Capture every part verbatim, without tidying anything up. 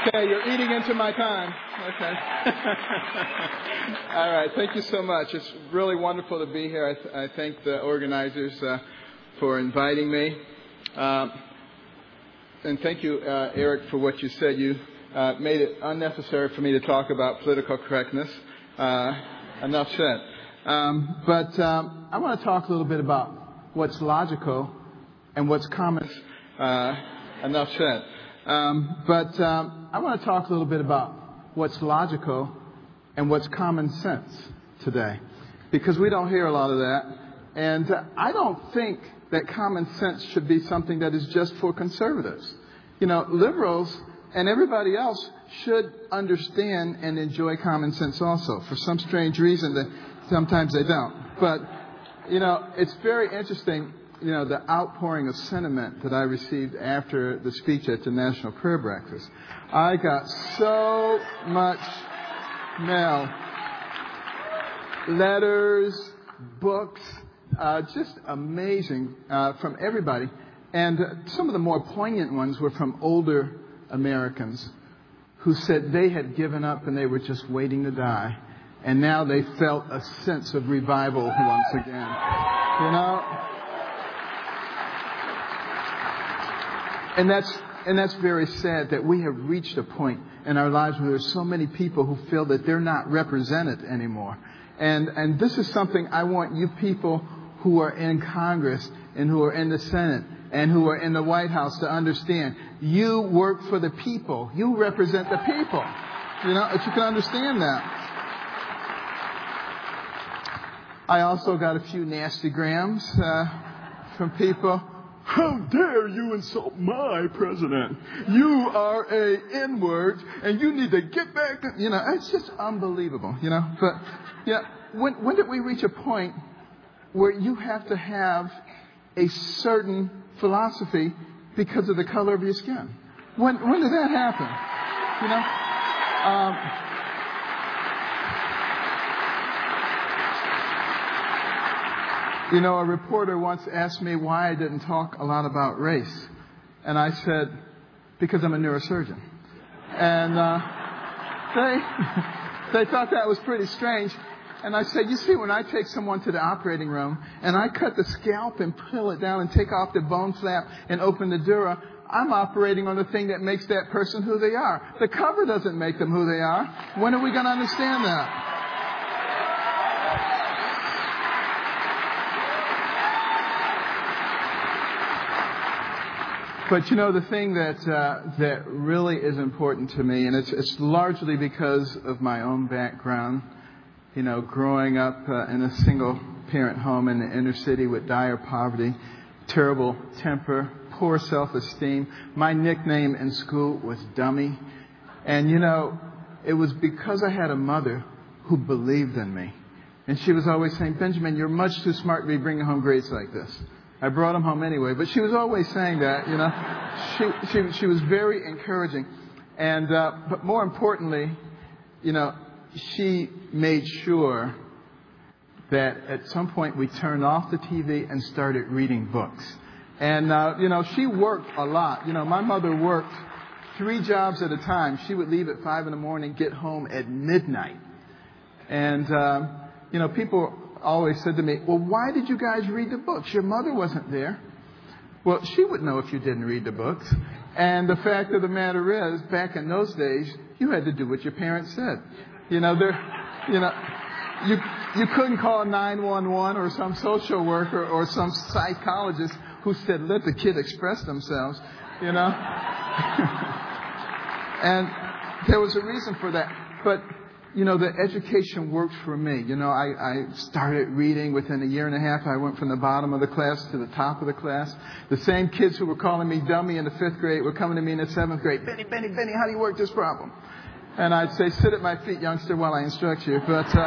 Okay, you're eating into my time. Okay. All right, thank you so much. It's really wonderful to be here. I, th- I thank the organizers uh, for inviting me. Uh, and thank you, uh, Eric, for what you said. You uh, made it unnecessary for me to talk about political correctness. Uh, enough said. Um, but um, I want to talk a little bit about what's logical and what's common. Uh, enough said. Um, but um, I want to talk a little bit about what's logical and what's common sense today, because we don't hear a lot of that. And uh, I don't think that common sense should be something that is just for conservatives. You know, liberals and everybody else should understand and enjoy common sense also. For some strange reason, that sometimes they don't. But, you know, it's very interesting. You know, the outpouring of sentiment that I received after the speech at the National Prayer Breakfast. I got so much mail, letters, books, uh, just amazing uh, from everybody. And uh, some of the more poignant ones were from older Americans who said they had given up and they were just waiting to die. And now they felt a sense of revival once again. You know? And that's and that's very sad that we have reached a point in our lives where there's so many people who feel that they're not represented anymore. And and this is something I want you people who are in Congress and who are in the Senate and who are in the White House to understand. You work for the people. You represent the people. You know, if you can understand that. I also got a few nasty grams uh, from people. How dare you insult my president? You are a N-word, and you need to get back to, you know, it's just unbelievable, you know. But, yeah, when, when did we reach a point where you have to have a certain philosophy because of the color of your skin? When, when did that happen? You know? Um, You know, a reporter once asked me why I didn't talk a lot about race. And I said, because I'm a neurosurgeon. And uh, they they thought that was pretty strange. And I said, you see, when I take someone to the operating room and I cut the scalp and peel it down and take off the bone flap and open the dura, I'm operating on the thing that makes that person who they are. The cover doesn't make them who they are. When are we going to understand that? But, you know, the thing that uh, that really is important to me, and it's, it's largely because of my own background, you know, growing up uh, in a single-parent home in the inner city with dire poverty, terrible temper, poor self-esteem. My nickname in school was Dummy. And, you know, it was because I had a mother who believed in me. And she was always saying, Benjamin, you're much too smart to be bringing home grades like this. I brought him home anyway, but she was always saying that, you know. She she she was very encouraging, and uh, but more importantly, you know, she made sure that at some point we turned off the T V and started reading books. And uh, you know, she worked a lot. You know, my mother worked three jobs at a time. She would leave at five in the morning, get home at midnight, and uh, you know, people always said to me, well, why did you guys read the books? Your mother wasn't there. Well, she would know if you didn't read the books. And the fact of the matter is, back in those days, you had to do what your parents said. You know, there, you know, you you couldn't call nine one one or some social worker or some psychologist who said, let the kid express themselves, you know. And there was a reason for that. But you know, the education worked for me. You know, I, I started reading within a year and a half. I went from the bottom of the class to the top of the class. The same kids who were calling me dummy in the fifth grade were coming to me in the seventh grade. Benny, Benny, Benny, how do you work this problem? And I'd say, sit at my feet, youngster, while I instruct you. But uh,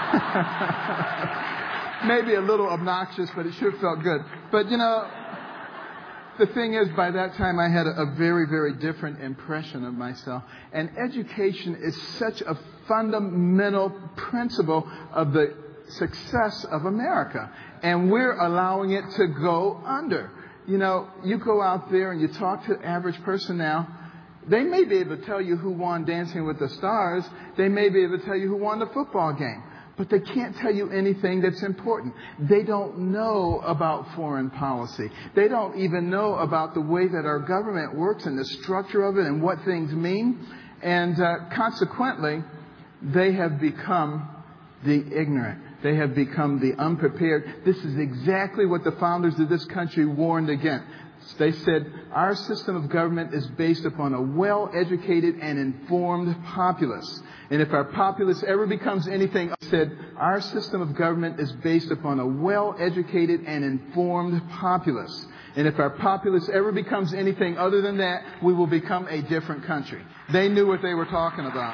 maybe a little obnoxious, but it sure felt good. But, you know, the thing is, by that time, I had a, a very, very different impression of myself. And education is such a fundamental principle of the success of America. And we're allowing it to go under. You know, you go out there and you talk to the average person now, They may be able to tell you who won Dancing with the Stars. They may be able to tell you who won the football game. But they can't tell you anything that's important. They don't know about foreign policy. They don't even know about the way that our government works and the structure of it and what things mean. And uh, consequently, they have become the ignorant. They have become the unprepared. This is exactly what the founders of this country warned against. They said, our system of government is based upon a well-educated and informed populace. And if our populace ever becomes anything, said, our system of government is based upon a well-educated and informed populace. And if our populace ever becomes anything other than that, we will become a different country. They knew what they were talking about.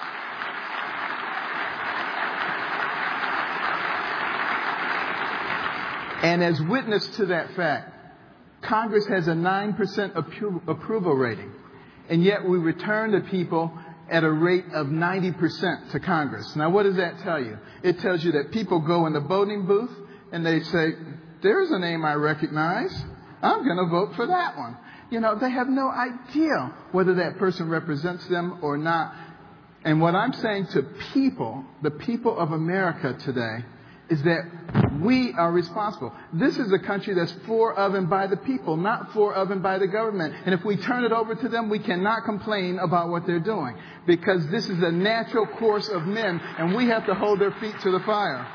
And as witness to that fact, Congress has a nine percent appro- approval rating. And yet we return to people at a rate of ninety percent to Congress. Now, what does that tell you? It tells you that people go in the voting booth and they say, there's a name I recognize. I'm going to vote for that one. You know, they have no idea whether that person represents them or not. And what I'm saying to people, the people of America today, is that we are responsible. This is a country that's for, of, and by the people, not for, of, and by the government. And if we turn it over to them, we cannot complain about what they're doing. Because this is a natural course of men, and we have to hold their feet to the fire.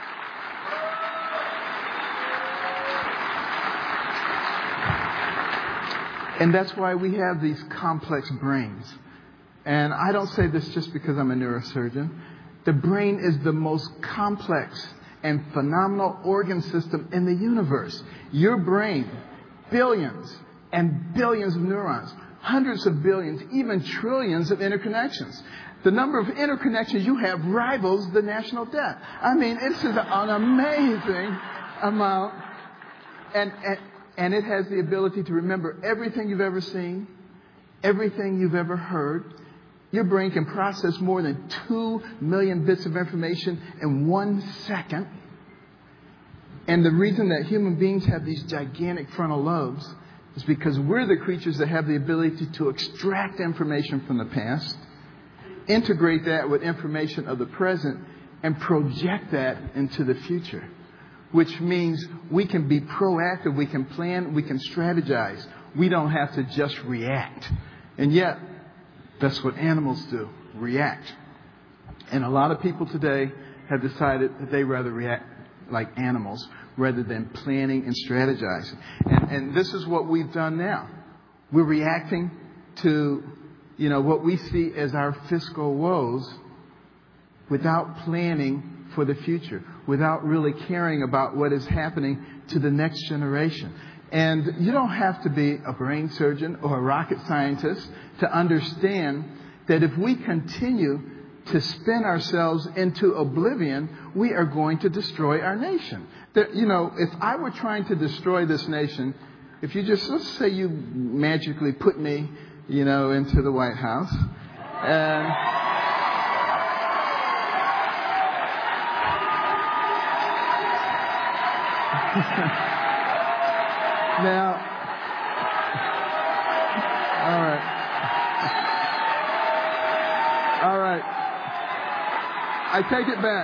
And that's why we have these complex brains. And I don't say this just because I'm a neurosurgeon. The brain is the most complex and phenomenal organ system in the universe. Your brain, billions and billions of neurons, hundreds of billions, even trillions of interconnections. The number of interconnections you have rivals the national debt. I mean, this is an amazing amount. And, and, and it has the ability to remember everything you've ever seen, everything you've ever heard. Your brain can process more than two million bits of information in one second. And the reason that human beings have these gigantic frontal lobes is because we're the creatures that have the ability to extract information from the past, integrate that with information of the present, and project that into the future. Which means we can be proactive, we can plan, we can strategize. We don't have to just react. And yet, that's what animals do, react. And a lot of people today have decided that they rather react like animals rather than planning and strategizing. And, and this is what we've done now. We're reacting to, you know, what we see as our fiscal woes without planning for the future, without really caring about what is happening to the next generation. And you don't have to be a brain surgeon or a rocket scientist to understand that if we continue to spin ourselves into oblivion, we are going to destroy our nation. That, you know, if I were trying to destroy this nation, if you just, let's say you magically put me, you know, into the White House, and now, all right. All right. I take it back.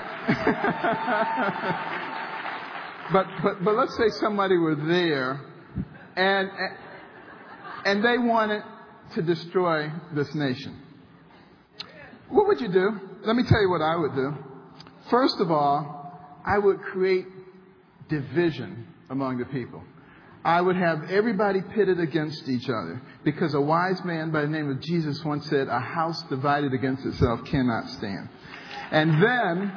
but, but, but let's say somebody were there and, and they wanted to destroy this nation. What would you do? Let me tell you what I would do. First of all, I would create division among the people. I would have everybody pitted against each other because a wise man by the name of Jesus once said, a house divided against itself cannot stand. And then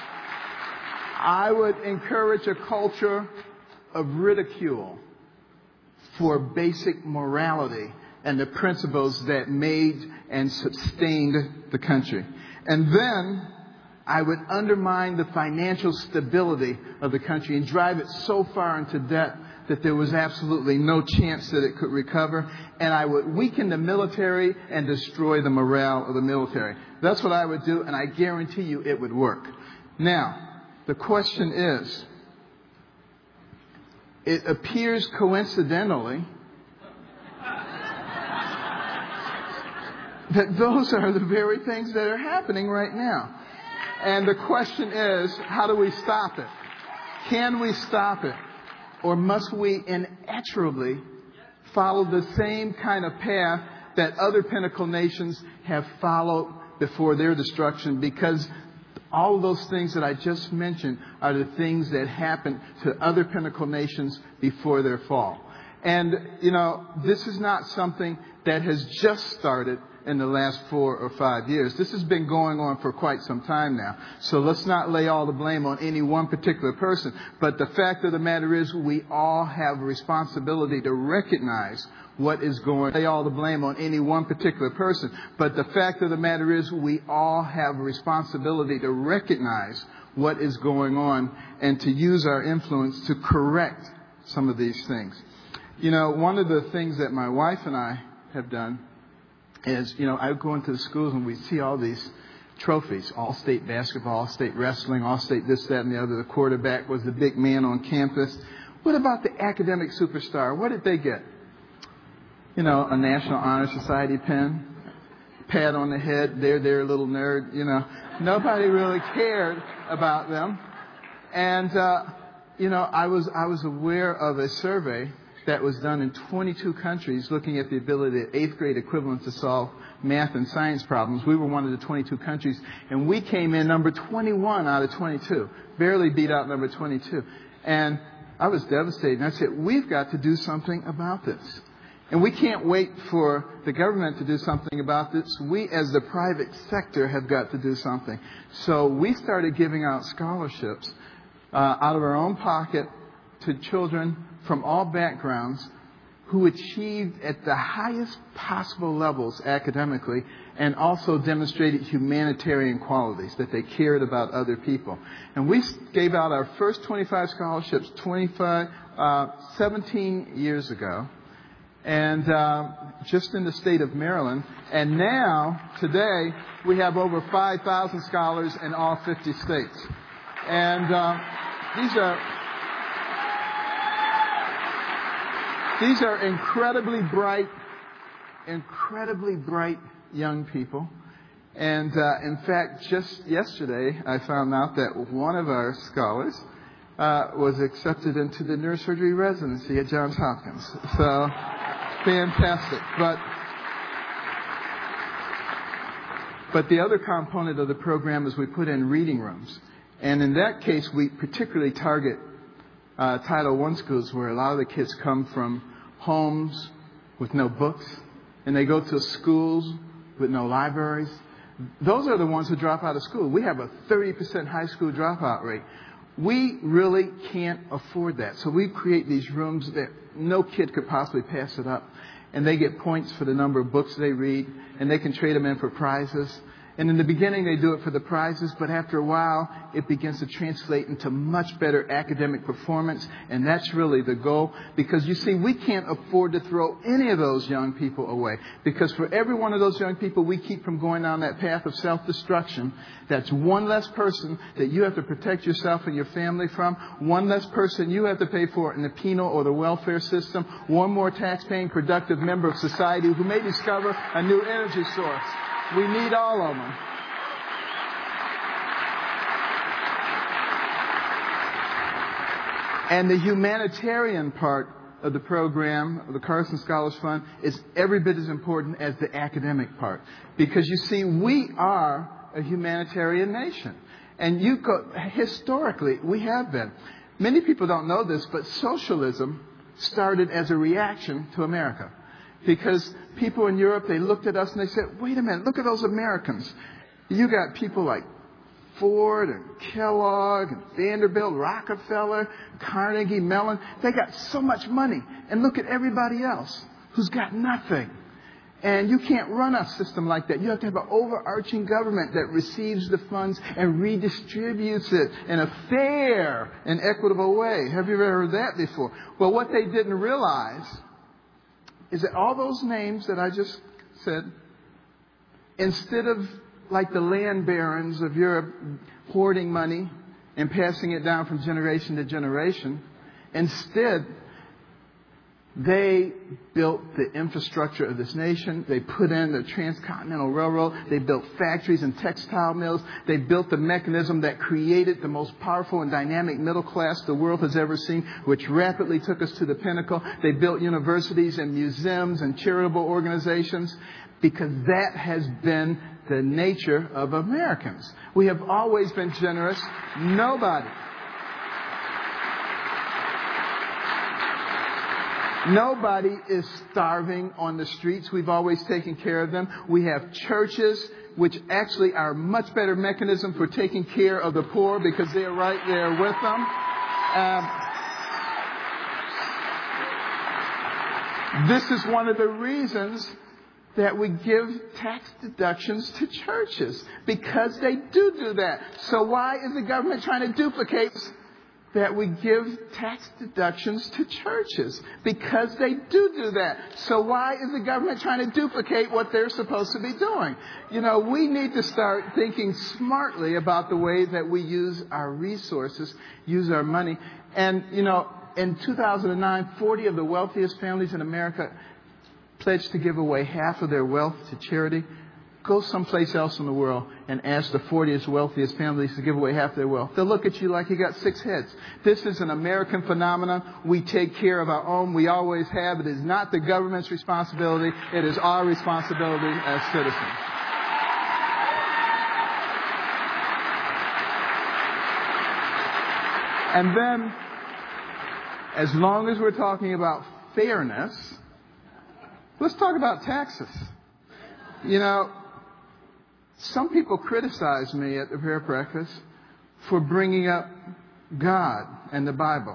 I would encourage a culture of ridicule for basic morality and the principles that made and sustained the country. And then I would undermine the financial stability of the country and drive it so far into debt that there was absolutely no chance that it could recover. And I would weaken the military and destroy the morale of the military. That's what I would do, and I guarantee you it would work. Now, the question is, it appears coincidentally that those are the very things that are happening right now. And the question is, how do we stop it? Can we stop it? Or must we inexorably follow the same kind of path that other pinnacle nations have followed before their destruction? Because all of those things that I just mentioned are the things that happened to other pinnacle nations before their fall. And, you know, this is not something that has just started in the last four or five years. This has been going on for quite some time now. So let's not lay all the blame on any one particular person. But the fact of the matter is we all have a responsibility to recognize what is going on. Lay all the blame on any one particular person. But the fact of the matter is we all have a responsibility to recognize what is going on and to use our influence to correct some of these things. You know, one of the things that my wife and I have done is, you know, I go into the schools and we see all these trophies, all-state basketball, all-state wrestling, all-state this, that, and the other. The quarterback was the big man on campus. What about the academic superstar? What did they get? You know, a National Honor Society pin, pat on the head, there, there, little nerd, you know. Nobody really cared about them. And, uh, you know, I was, I was aware of a survey that was done in twenty-two countries looking at the ability of eighth grade equivalents to solve math and science problems. We were one of the twenty-two countries, and we came in number twenty-one out of twenty-two, barely beat out number twenty-two. And I was devastated. And I said, we've got to do something about this. And we can't wait for the government to do something about this. We, as the private sector, have got to do something. So we started giving out scholarships uh, out of our own pocket to children from all backgrounds who achieved at the highest possible levels academically and also demonstrated humanitarian qualities, that they cared about other people. And we gave out our first twenty-five scholarships twenty-five, uh, seventeen years ago, and uh, just in the state of Maryland. And now, today, we have over five thousand scholars in all fifty states. And uh, these are... These are incredibly bright, incredibly bright young people. And uh, in fact, just yesterday, I found out that one of our scholars uh, was accepted into the neurosurgery residency at Johns Hopkins. So, fantastic. But, but the other component of the program is we put in reading rooms. And in that case, we particularly target uh, Title one schools where a lot of the kids come from homes with no books, and they go to schools with no libraries. Those are the ones who drop out of school. We have a thirty percent high school dropout rate. We really can't afford that. So we create these rooms that no kid could possibly pass it up. And they get points for the number of books they read, and they can trade them in for prizes. And in the beginning, they do it for the prizes, but after a while, it begins to translate into much better academic performance. And that's really the goal. Because, you see, we can't afford to throw any of those young people away. Because for every one of those young people we keep from going down that path of self-destruction, that's one less person that you have to protect yourself and your family from, one less person you have to pay for in the penal or the welfare system, one more tax-paying, productive member of society who may discover a new energy source. We need all of them. And the humanitarian part of the program, of the Carson Scholars Fund, is every bit as important as the academic part. Because, you see, we are a humanitarian nation. And you go, historically, we have been. Many people don't know this, but socialism started as a reaction to America. Because people in Europe, they looked at us and they said, wait a minute, look at those Americans. You got people like Ford and Kellogg and Vanderbilt, Rockefeller, Carnegie Mellon. They got so much money. And look at everybody else who's got nothing. And you can't run a system like that. You have to have an overarching government that receives the funds and redistributes it in a fair and equitable way. Have you ever heard that before? Well, what they didn't realize is that all those names that I just said, instead of like the land barons of Europe hoarding money and passing it down from generation to generation, instead They built the infrastructure of this nation. They put in the Transcontinental Railroad. They built factories and textile mills. They built the mechanism that created the most powerful and dynamic middle class the world has ever seen, which rapidly took us to the pinnacle. They built universities and museums and charitable organizations, because that has been the nature of Americans. We have always been generous. Nobody Nobody is starving on the streets. We've always taken care of them. We have churches, which actually are a much better mechanism for taking care of the poor, because they're right there with them. Um, this is one of the reasons that we give tax deductions to churches, because they do do that. So why is the government trying to duplicate that we give tax deductions to churches? Because they do do that. So why is the government trying to duplicate what they're supposed to be doing? You know, we need to start thinking smartly about the way that we use our resources, use our money. And, you know, in two thousand nine, forty of the wealthiest families in America pledged to give away half of their wealth to charity. Go someplace else in the world and ask the fortieth wealthiest families to give away half their wealth. They'll look at you like you got six heads. This is an American phenomenon. We take care of our own. We always have. It is not the government's responsibility. It is our responsibility as citizens. And then, as long as we're talking about fairness, let's talk about taxes. You know, some people criticize me at the prayer breakfast for bringing up God and the Bible.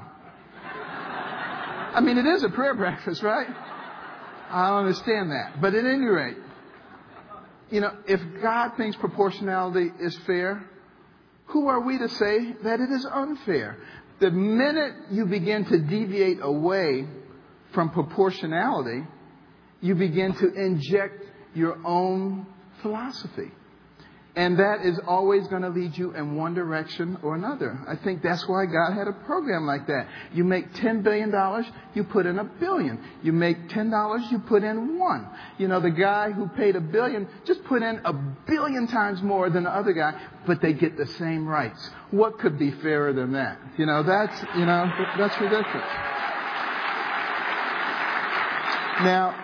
I mean, it is a prayer breakfast, right? I don't understand that. But at any rate, you know, if God thinks proportionality is fair, who are we to say that it is unfair? The minute you begin to deviate away from proportionality, you begin to inject your own philosophy. And that is always going to lead you in one direction or another. I think that's why God had a program like that. You make ten billion dollars, you put in a billion. You make ten dollars, you put in one. You know, the guy who paid a billion just put in a billion times more than the other guy, but they get the same rights. What could be fairer than that? You know, that's, you know, that's ridiculous. Now,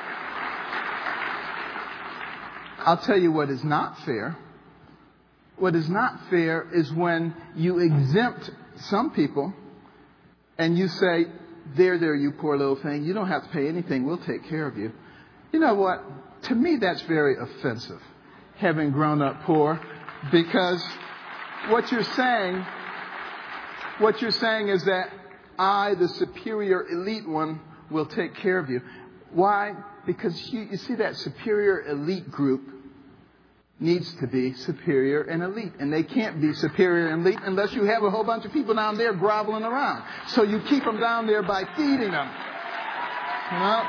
I'll tell you what is not fair. What is not fair is when you exempt some people and you say, there, there, you poor little thing. You don't have to pay anything. We'll take care of you. You know what? To me, that's very offensive, having grown up poor, because what you're saying, what you're saying is that I, the superior elite one, will take care of you. Why? Because you, you see, that superior elite group needs to be superior and elite. And they can't be superior and elite unless you have a whole bunch of people down there groveling around. So you keep them down there by feeding them. You know?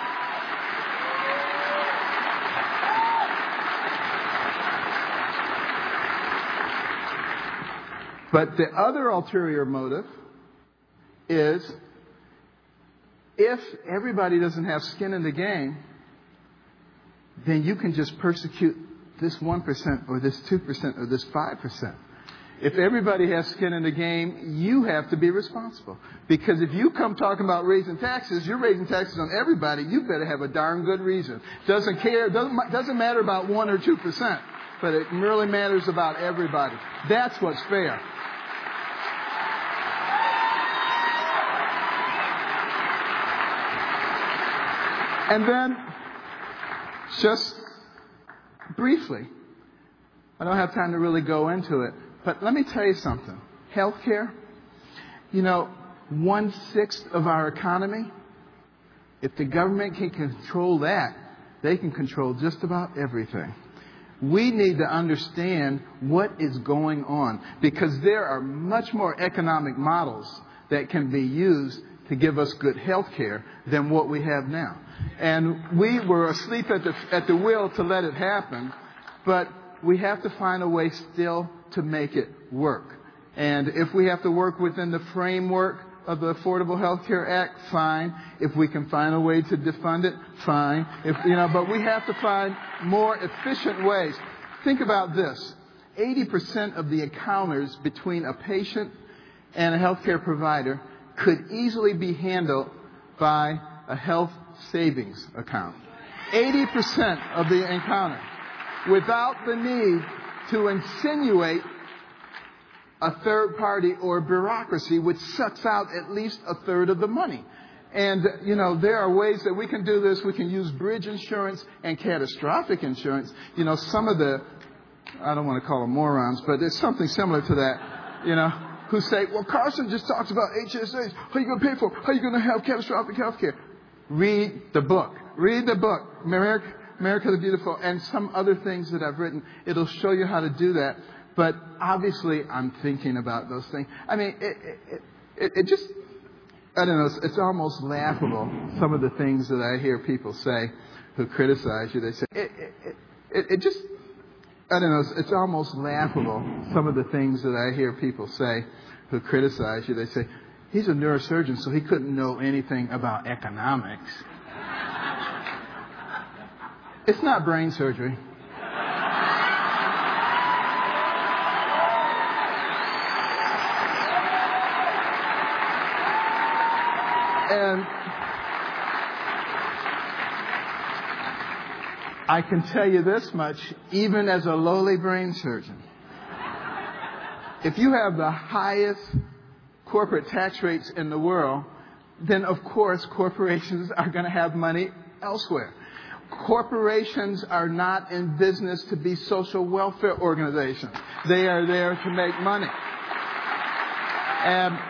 But the other ulterior motive is, if everybody doesn't have skin in the game, then you can just persecute this one percent or this two percent or this five percent. If everybody has skin in the game, you have to be responsible. Because if you come talking about raising taxes, you're raising taxes on everybody. You better have a darn good reason. Doesn't care, doesn't, doesn't matter about one or two percent, but it really matters about everybody. That's what's fair. And then, just briefly, I don't have time to really go into it, but let me tell you something. Healthcare, you know, one-sixth of our economy, if the government can control that, they can control just about everything. We need to understand what is going on, because there are much more economic models that can be used to give us good health care than what we have now. And we were asleep at the, at the wheel to let it happen, but we have to find a way still to make it work. And if we have to work within the framework of the Affordable Health Care Act, fine. If we can find a way to defund it, fine. If, you know, but we have to find more efficient ways. Think about this. eighty percent of the encounters between a patient and a healthcare provider could easily be handled by a health savings account. eighty percent of the encounter, without the need to insinuate a third party or bureaucracy, which sucks out at least a third of the money. And, you know, there are ways that we can do this. We can use bridge insurance and catastrophic insurance. You know, some of the, I don't want to call them morons, but there's something similar to that, you know, who say, well, Carson just talks about H S As. How are you going to pay for it? How are you going to have catastrophic health care? Read the book. Read the book, America, America the Beautiful, and some other things that I've written. It'll show you how to do that. But obviously, I'm thinking about those things. I mean, it, it, it, it just, I don't know, it's, it's almost laughable, some of the things that I hear people say who criticize you. They say, it, it, it, it just, I don't know, it's, it's almost laughable, some of the things that I hear people say who criticize you. They say, he's a neurosurgeon, so he couldn't know anything about economics. It's not brain surgery. And I can tell you this much, even as a lowly brain surgeon, if you have the highest corporate tax rates in the world, then of course corporations are going to have money elsewhere. Corporations are not in business to be social welfare organizations. They are there to make money. And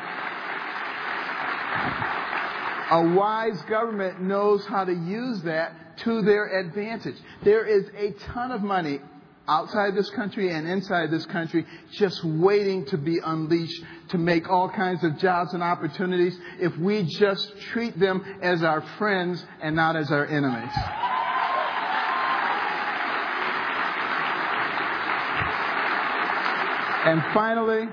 a wise government knows how to use that to their advantage. There is a ton of money outside this country and inside this country just waiting to be unleashed to make all kinds of jobs and opportunities if we just treat them as our friends and not as our enemies. And finally,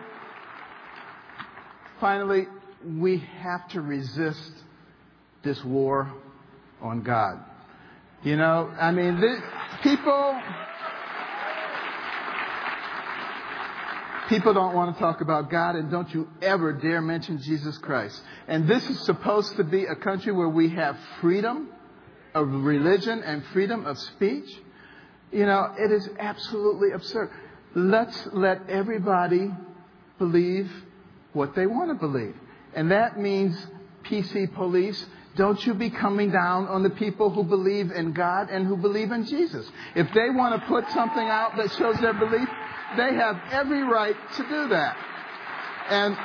finally, we have to resist this war on God. You know, I mean, this, people, people don't want to talk about God, and don't you ever dare mention Jesus Christ. And this is supposed to be a country where we have freedom of religion and freedom of speech. You know, it is absolutely absurd. Let's let everybody believe what they want to believe. And that means P C police. Don't you be coming down on the people who believe in God and who believe in Jesus. If they want to put something out that shows their belief, they have every right to do that. And,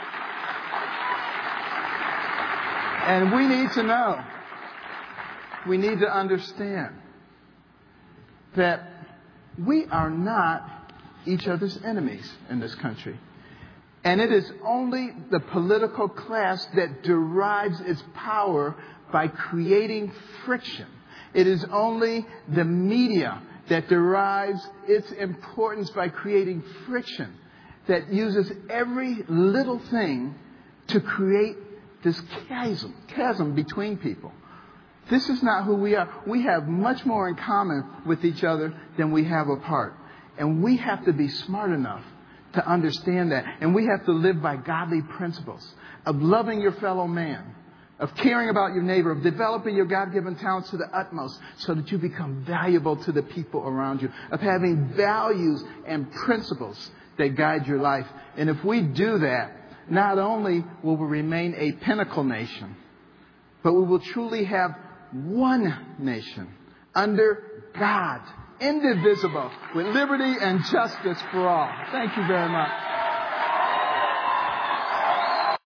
and we need to know, we need to understand that we are not each other's enemies in this country. And it is only the political class that derives its power by creating friction. It is only the media that derives its importance by creating friction, that uses every little thing to create this chasm, chasm between people. This is not who we are. We have much more in common with each other than we have apart. And we have to be smart enough to understand that. And we have to live by godly principles of loving your fellow man, of caring about your neighbor, of developing your God-given talents to the utmost so that you become valuable to the people around you, of having values and principles that guide your life. And if we do that, not only will we remain a pinnacle nation, but we will truly have one nation under God, indivisible, with liberty and justice for all. Thank you very much.